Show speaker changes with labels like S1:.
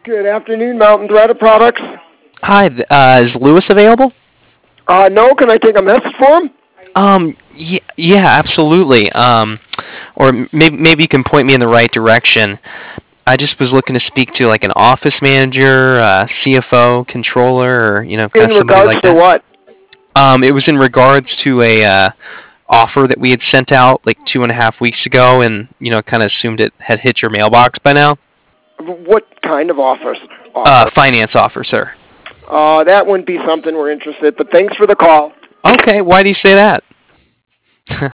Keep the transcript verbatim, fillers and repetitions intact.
S1: Good afternoon, Mountain Threaded Products.
S2: Hi, th- uh, is Lewis available?
S1: Uh, no, can I take a message for him?
S2: Um, yeah, yeah, absolutely. Um, or maybe maybe you can point me in the right direction. I just was looking to speak to like an office manager, uh, C F O, controller, or you know, kind
S1: In
S2: of somebody
S1: regards
S2: like
S1: to
S2: that.
S1: what?
S2: Um, it was in regards to a uh, offer that we had sent out like two and a half weeks ago, and you know, kind of assumed it had hit your mailbox by now.
S1: What kind of offers?
S2: Uh,
S1: Offer?
S2: finance offer, sir.
S1: Uh, that wouldn't be something we're interested, but thanks for the call.
S2: Okay, why do you say that?